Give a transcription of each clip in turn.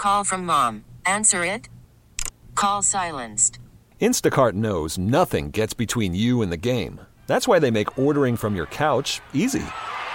call from mom. Answer it. Call silenced. Instacart knows nothing gets between you and the game. That's why they make ordering from your couch easy.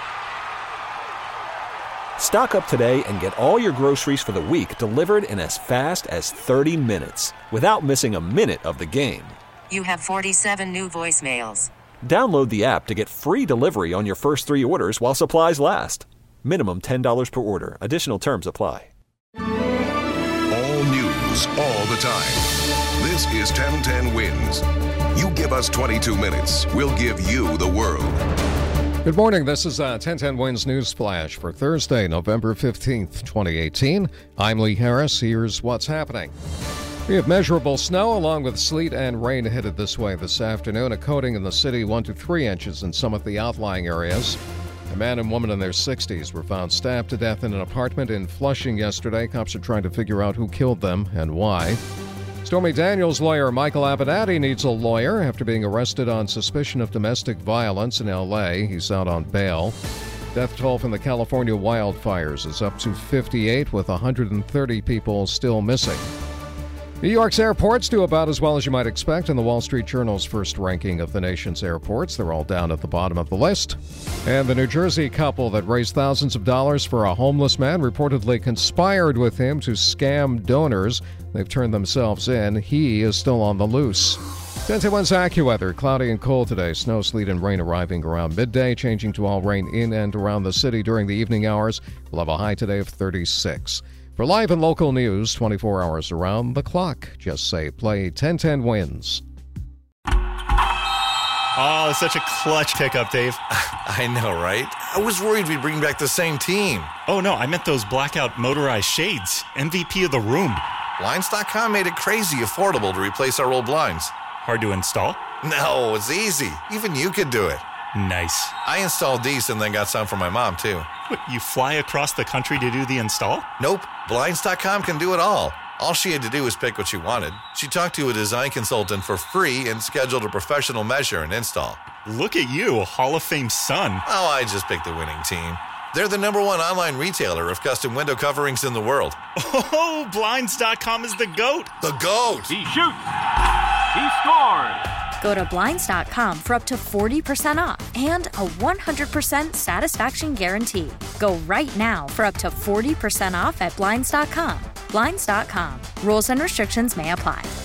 Stock up today and get all your groceries for the week delivered in as fast as 30 minutes without missing a minute of the game. You have 47 new voicemails. Download the app to get free delivery on your first 3 orders while supplies last. Minimum $10 per order. Additional terms apply. All news, all the time. This is 1010 Wins. You give us 22 minutes, we'll give you the world. Good morning. This is 1010 Wins News Flash for Thursday, November 15th, 2018. I'm Lee Harris. Here's what's happening. We have measurable snow along with sleet and rain headed this way this afternoon. A coating in the city 1 to 3 inches in some of the outlying areas. A man and woman in their 60s were found stabbed to death in an apartment in Flushing yesterday. Cops are trying to figure out who killed them and why. Stormy Daniels' lawyer Michael Avenatti needs a lawyer after being arrested on suspicion of domestic violence in L.A. He's out on bail. Death toll from the California wildfires is up to 58, with 130 people still missing. New York's airports do about as well as you might expect in the Wall Street Journal's first ranking of the nation's airports. They're all down at the bottom of the list. And the New Jersey couple that raised thousands of dollars for a homeless man reportedly conspired with him to scam donors. They've turned themselves in. He is still on the loose. 10-1's AccuWeather. Cloudy and cold today. Snow, sleet, and rain arriving around midday, changing to all rain in and around the city during the evening hours. We'll have a high today of 36. For live and local news, 24 hours around the clock, just say play 1010 Wins. Oh, such a clutch pickup, Dave. I know, right? I was worried we'd bring back the same team. Oh, no, I meant those blackout motorized shades. MVP of the room. Blinds.com made it crazy affordable to replace our old blinds. Hard to install? No, it's easy. Even you could do it. Nice. I installed these and then got some for my mom, too. What, you fly across the country to do the install? Nope. Blinds.com can do it all. All she had to do was pick what she wanted. She talked to a design consultant for free and scheduled a professional measure and install. Look at you, Hall of Fame son. Oh, I just picked the winning team. They're the #1 online retailer of custom window coverings in the world. Oh, Blinds.com is the GOAT. The GOAT! He shoots. He scores. Go to Blinds.com for up to 40% off and a 100% satisfaction guarantee. Go right now for up to 40% off at Blinds.com. Blinds.com. Rules and restrictions may apply.